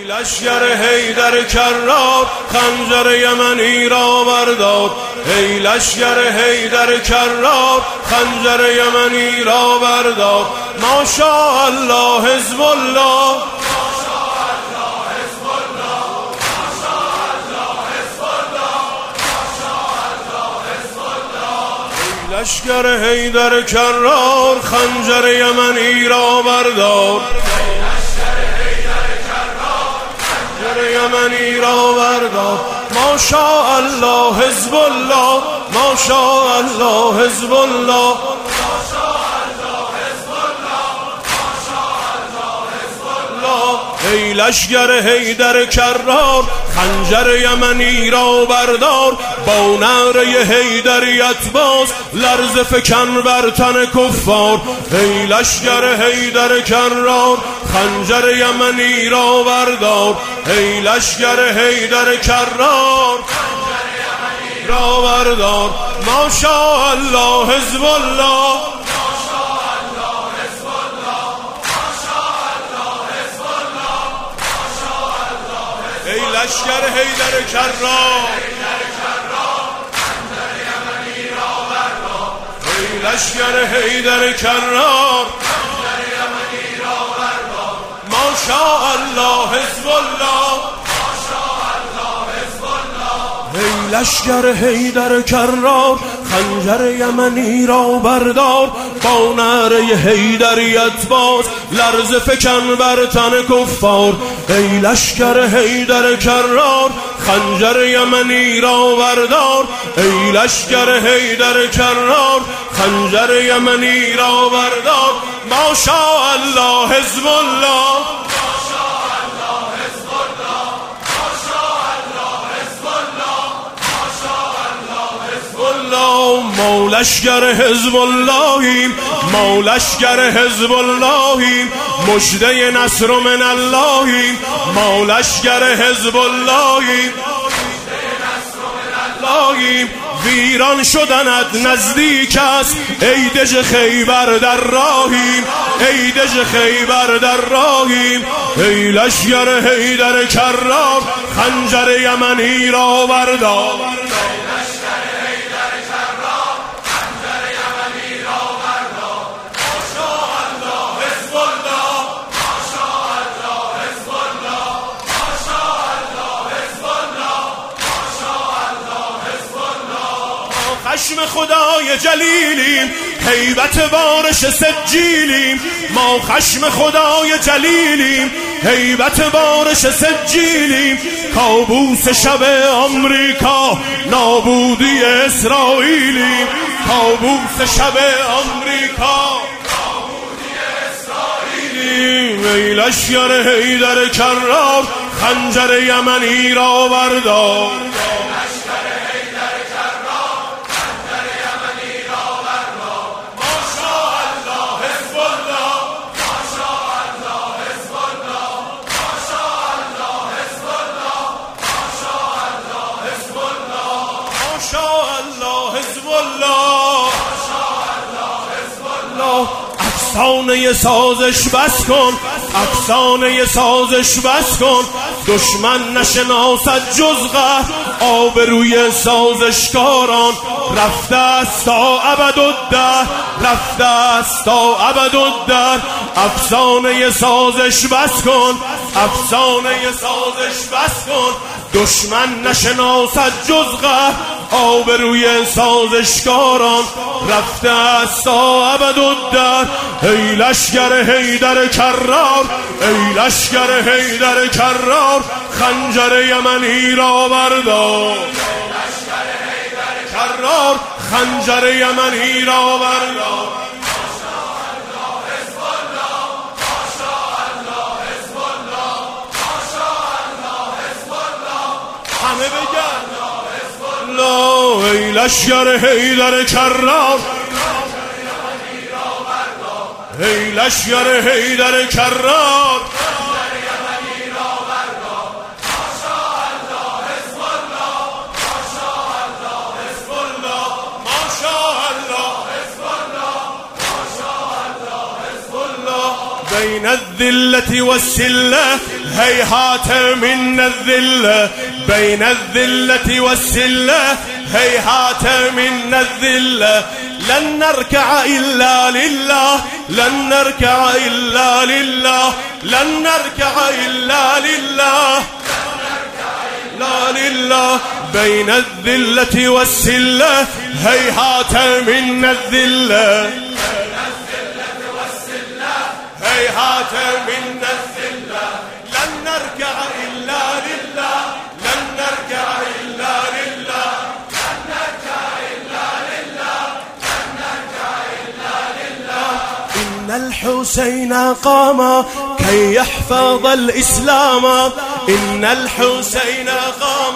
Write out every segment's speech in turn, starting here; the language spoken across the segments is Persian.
لشگر حیدر کرار خنجر یمنی را بردار. ای لشگر حیدر کرار خنجر یمنی را بردار. ماشاءالله حزب الله، لشگر حیدر کرار خنجر یمنی را بردار. خنجر یمنی را بردار. ماشاءالله حزب الله، ماشاءالله حزب الله. ای لشگر حیدر کرار خنجر یمنی را بردار. با نعره حیدریت باز لرز فکن بر تن کفار. ای لشگر حیدر کرار خنجر یمنی را بردار. ای لشگر حیدر کرار خنجر یمنی را بردار. ماشاءالله حزب الله، ای لشگر حیدر کرار خنجر یمنی را بردار. ای لشگر حیدر کرار خنجر یمنی را بردار. ماشاءالله حزب الله، ماشاءالله حزب الله. ای لشگر حیدر کرار خنجر یمنی را بردار. با نعره حیدریت باز لرز فکن بر تن کفار. ای لشگر حیدر کرار خنجر یمنی را بردار. ای لشگر حیدر کرار خنجر یمنی را بردار. ماشاءالله حزب الله، ما لشگر حزب اللهیم، ما لشگر حزب اللهیم. مژده نصر من اللهیم، ما لشگر حزب اللهیم. ویران شدنت نزدیک است ای دژ خیبر در راهیم، ای دژ خیبر در راهیم. ای لشگر حیدر کرار خنجر یمنی را بردار. خشم خدای جلیلیم، هیبت بارش سجیلیم. ما خشم خدای جلیلیم، هیبت بارش سجیلیم. کابوس شب آمریکا نابودی اسرائیلیم. کابوس شب آمریکا نابودی اسرائیلیم. ای لشگر حیدر کرار خنجر یمنی را بردار. افسانه سازش بس کن، افسانه سازش بس کن. دشمن نشناسد جز قهر آبروی سازشکاران. رفته است تا ابدالدهر، رفته است تا ابدالدهر. افسانه سازش بس کن، افسانه سازش بس کن. دشمن نشناسد جز قهر آبروی سازشکاران. رفته است تا ابدالدهر. ای لشگر حیدر کرار، ای لشگر حیدر کرار خنجر یمنی را بردار. لشگر حیدر کرار خنجر یمنی را بردار. ماشاءالله حزب الله، ماشاءالله حزب الله، ماشاءالله حزب الله. همه بگن ای لشگر حیدر کرار، ای لشگر حیدر کرار. بين الذلة والسلة هيهات منا الذلة بين الذلة والسلة، هيهات منا الذلة. لن نركع إلا لله، لن نركع إلا لله، لن نركع إلا لله، لا لله. بين الذلة والسلة هيهات منا الذلة، هيهات منا الذلة. لن نركع إلا لله، لن نركع إلا لله، لن نركع إلا لله، لن نركع إلا لله. إن الحسين قام كي يحفظ الإسلام، إن الحسين قام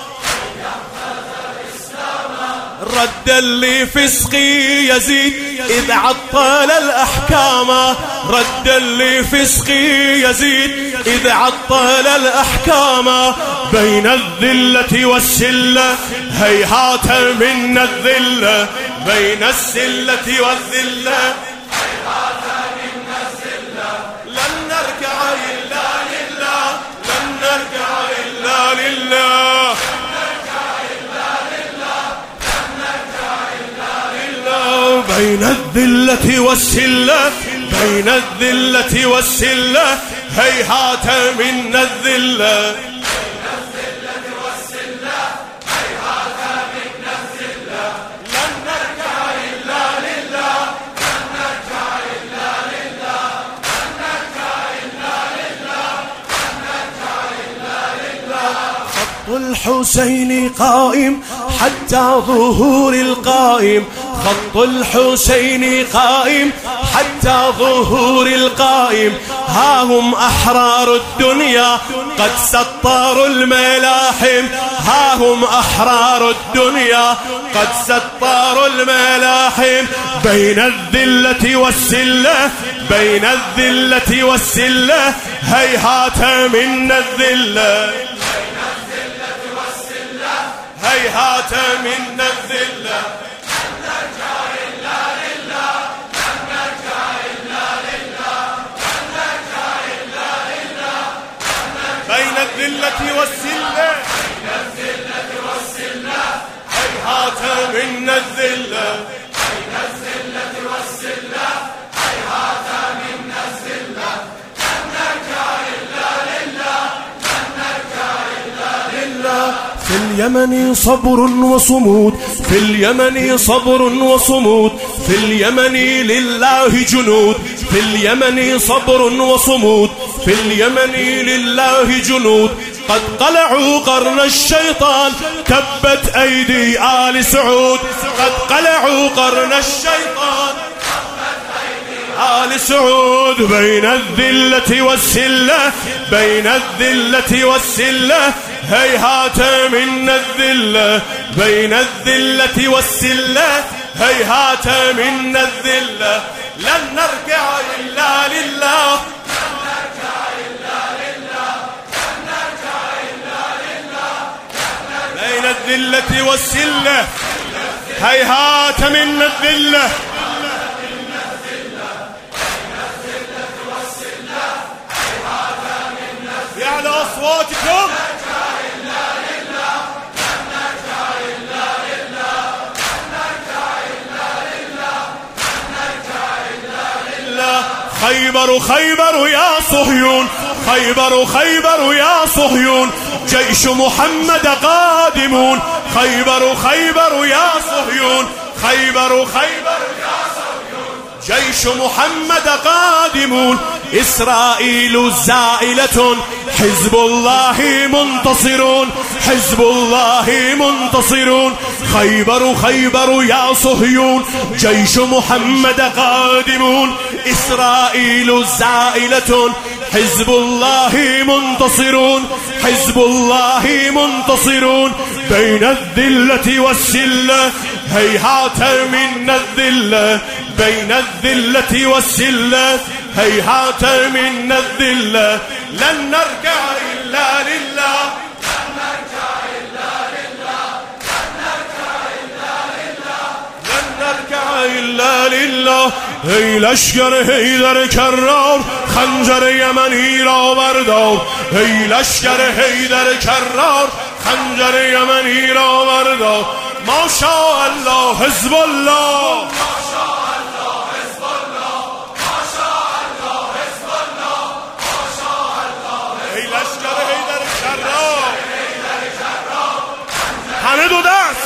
ردا لفسق يزيد إذ عطل الأحكام، ردا لفسق يزيد إذ عطل الأحكام. بين الذلة والسلة هيهات منا الذلة، بين السلة والذلة هيهات منا الذلة. لن نركع إلا لله، لن نركع إلا لله، بين الذلة والسلة، بين الذلة والسلة هيهات منا الذلة، بين الذلة والسلة هيهات منا الذلة. لن نركع إلا لله، لن نركع إلا لله، لن نركع إلا لله، لن نركع إلا لله. خط الحسين قائم حتى ظهور القائم، خط الحسين قائم حتى ظهور القائم. ها هم أحرار الدنيا قد سطروا الملاحم، ها هم أحرار الدنيا قد سطروا الملاحم. بين الذلة والسلة، بين الذلة والسلة هيهات منا الذلة، بين الذلة والسلة هيهات منا الذلة. بين الذلة والسلة، بين الذلة والسلة هيهات منا الذلة، بين الذلة والسلة هيهات منا الذلة. لن نركع إلا لله، لن نركع إلا لله. في اليمن صبر وصمود، في اليمن صبر وصمود، في اليمن لله جنود، في اليمن صبر وصمود، في اليمن لله جنود. قد قلعوا قرن الشيطان تبت أيدي آل سعود، قد قلعوا قرن الشيطان تبت أيدي آل سعود. بين الذلة والسلة، بين الذلة والسلة هيهات منا الذلة، بين الذلة والسلة هيهات منا الذلة. لن نركع إلا لله، لن نركع إلا لله، لن نركع إلا لله، بين الذلة والسلة هيهات منا الذلة، على أصواتكم. خيبر خيبر يا صهيون، خيبر خيبر يا صهيون، جيش محمد قادمون. خيبر خيبر يا صهيون، خيبر خيبر يا صهيون، جيش محمد قادمون. إسرائيل زائلة حزب الله منتصرون، حزب الله منتصرون. خيبر خيبر يا صهيون، جيش محمد قادمون. إسرائيل زائلة حزب الله منتصرون، حزب الله منتصرون. بين الذلة والسلة هيهات منا الذلة، بين الذلة والسلة هيهات منا الذلة. لن نركع إلا لله، لن نركع إلا لله، لن نركع إلا لله، لن نركع إلا لله. هي لشكر هيدر كرار خنجر یمنی را بردار ای لشکر حیدر کرار خنجر یمنی را بردار ماشاءالله حزب الله ای لشکر حیدر کرار همه دو دست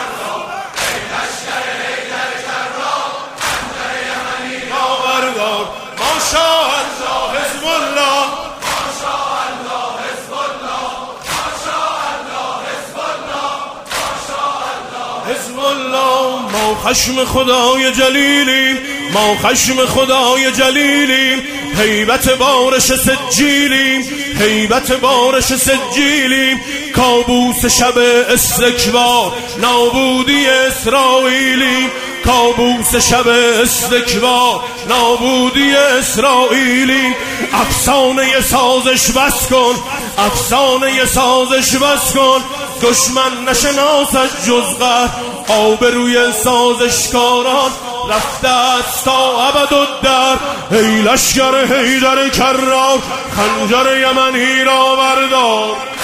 ماشاءالله حزب الله ماشاءالله حزب الله ماشاءالله حزب الله ماشاءالله حزب الله ما خشم خدای جلیلیم ما خشم خدای جلیلیم هیبت بارش سجیلیم هیبت بارش سجیلیم کابوس شب استکبار نابودی اسرائیلیم کابوس شب استکبار نابودی اسرائیلی افسانه سازش بس کن افسانه سازش بس کن دشمن نشناسش جز قهر آبروی سازشکاران رفته است تا ابدالدهر ای لشکر حیدر کرار خنجر یمنی را بردار